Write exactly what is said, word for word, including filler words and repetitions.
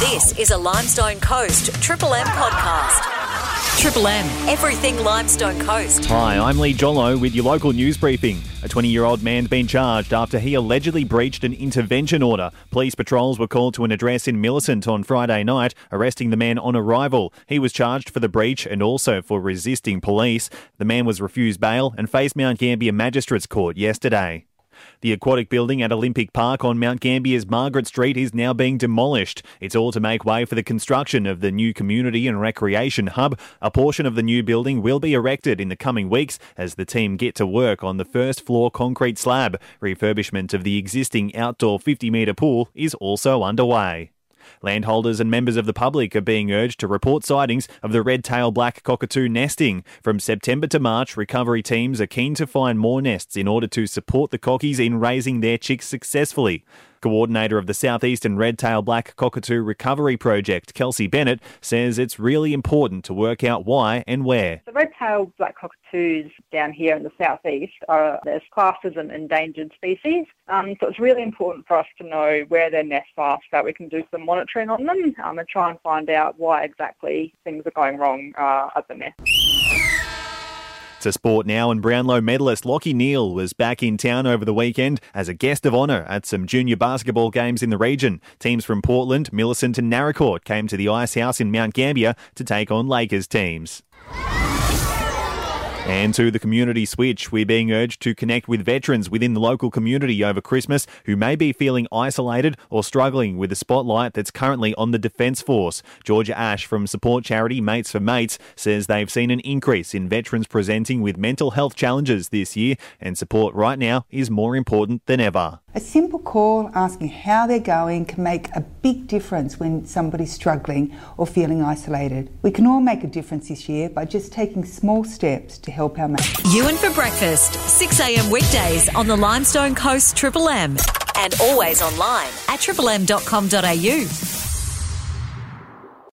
This is a Limestone Coast Triple M podcast. Triple M, everything Limestone Coast. Hi, I'm Lee Jollo with your local news briefing. A twenty-year-old man's been charged after he allegedly breached an intervention order. Police patrols were called to an address in Millicent on Friday night, arresting the man on arrival. He was charged for the breach and also for resisting police. The man was refused bail and faced Mount Gambier Magistrates Court yesterday. The aquatic building at Olympic Park on Mount Gambier's Margaret Street is now being demolished. It's all to make way for the construction of the new community and recreation hub. A portion of the new building will be erected in the coming weeks as the team get to work on the first floor concrete slab. Refurbishment of the existing outdoor fifty metre pool is also underway. Landholders and members of the public are being urged to report sightings of the red-tailed black cockatoo nesting. From September to March, recovery teams are keen to find more nests in order to support the cockies in raising their chicks successfully. Coordinator of the Southeastern Red-tailed Black Cockatoo Recovery Project, Kelsey Bennett, says it's really important to work out why and where. The red-tailed black cockatoos down here in the southeast are there's classed as an endangered species, um, so it's really important for us to know where their nests are so that we can do some monitoring on them um, and try and find out why exactly things are going wrong uh, at the nest. To sport now, and Brownlow medalist Lockie Neal was back in town over the weekend as a guest of honour at some junior basketball games in the region. Teams from Portland, Millicent and Naracoorte came to the Ice House in Mount Gambier to take on Lakers teams. And to the community switch, we're being urged to connect with veterans within the local community over Christmas who may be feeling isolated or struggling with the spotlight that's currently on the Defence Force. Georgia Ash from support charity Mates for Mates says they've seen an increase in veterans presenting with mental health challenges this year, and support right now is more important than ever. A simple call asking how they're going can make a big difference when somebody's struggling or feeling isolated. We can all make a difference this year by just taking small steps to help our mates. Ewan for breakfast, six a.m. weekdays on the Limestone Coast Triple M, and always online at triple m dot com dot a u.